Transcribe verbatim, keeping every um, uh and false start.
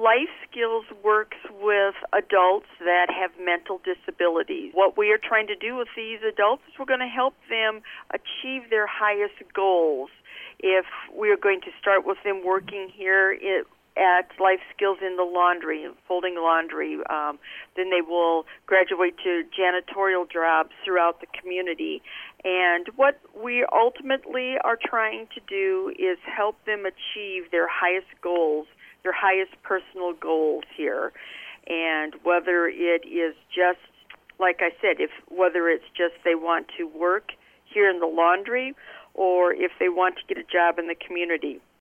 Life Skills works with adults that have mental disabilities. What we are trying to do with these adults is we're going to help them achieve their highest goals. If we're going to start with them working here it, at Life Skills in the laundry, folding laundry, um, then they will graduate to janitorial jobs throughout the community. And what we ultimately are trying to do is help them achieve their highest goals, their highest personal goals here. And whether it is just, like I said, if whether it's just they want to work here in the laundry or if they want to get a job in the community.